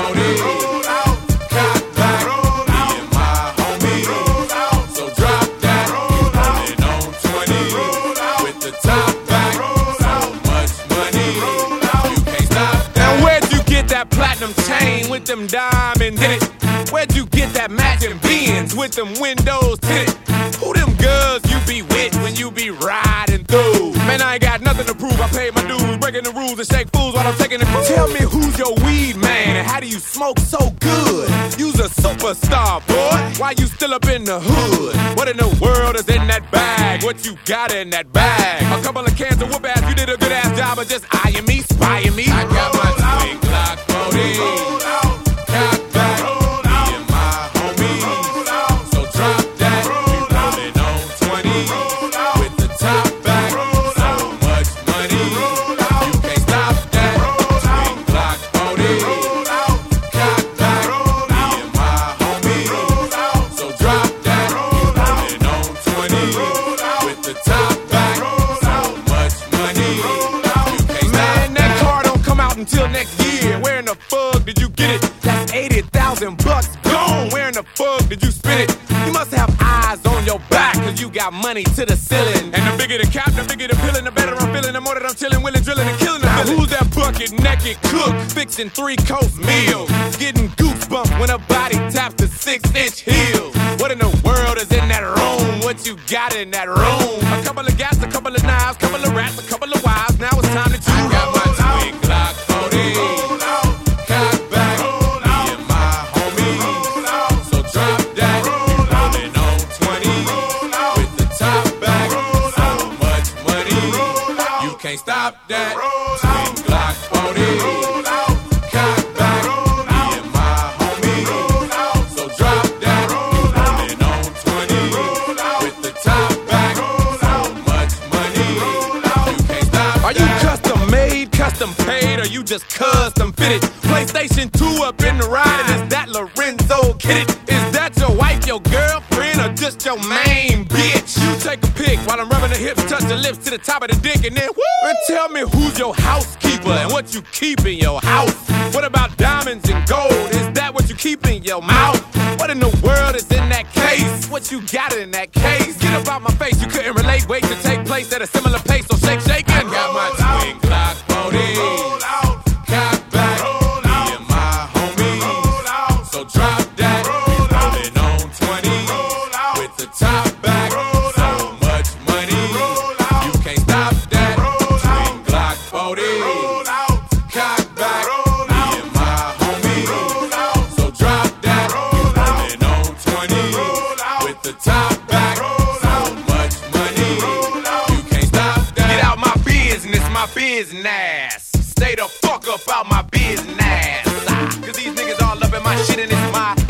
40. Cock back, me and my homies. So drop that, rolling on 20. With the top back, so much money, you can't stop that. Now where'd you get that platinum chain with them diamonds in it? Where'd you get that matching Benz with them windows tinted? Who them girls you be with when you be riding through? Man, I ain't got nothing to prove. I paid my dues, breaking the rules and shake fools while I'm taking the cruise. Tell me who's your weed man and how do you smoke so good? You's a superstar, boy. Why you still up in the hood? What in the world is in that bag? What you got in that bag? A couple of cans of whoop ass. You did a good ass job of just eyeing me, spying me. I got my twin Glock 40. Cock back, me and my homies. So drop that, we rolling on 20. With the top back, so much money, you can't stop that. Twin Glock 40. Cock back, me and my homies. So drop that, we rolling on 20. With the top back, so much money, you can't stop Man, that car don't come out until next year. Where in the fuck did you get it? That's 80,000 bucks gone. Where in the fuck did you spend it? You must have eyes on your back, cause you got money to the ceiling. And the bigger the cap, the bigger the pillin', the better I'm feeling. The more that I'm chillin', willing, drilling, and killing the villain. Who's that bucket naked cook, fixing 3-course meals? Getting goosebumps when a body taps the 6-inch heels. What in the world is in that room? What you got in that room? A couple of gas, a couple of knives, couple of rats, a couple of wives. Now it's time to choose. I got my twin Glock 40. Cock back, me and my homies. So drop that, we rolling on 20. With the top back, so much money, you can't stop that. Twin Glock 40. Cock back, me and my homies. So drop that, we rolling on 20. With the top back, so much money, you can't stop Are you that. custom made, custom paid, or you just custom fitted? PlayStation 2 up in the ride, and is that Lorenzo Kitted? Is that your wife, your girlfriend, or just your main bitch? You take a pic while I'm rubbing the hips, touch the lips to the top of the dick, and then woo! And tell me who's your housekeeper and what you keep in your house. What about diamonds and gold? Is that what you keep in your mouth? What in the world is in that case? What you got in that case? Get up out my face, you couldn't relate. Wait to take place at a similar pace, so shake, shake, I and got my twin Glock 40. Cock back, me and my homies. So drop that, we rolling on 20. With the top back, so much money, you can't stop that. Twin Glock 40. Cock back, me and my homies. So drop that, we rolling on 20. With the top back, so much money, you can't stop that. get out my business, my business. Stay the fuck up out my business. Cause these niggas all up in my shit and it's my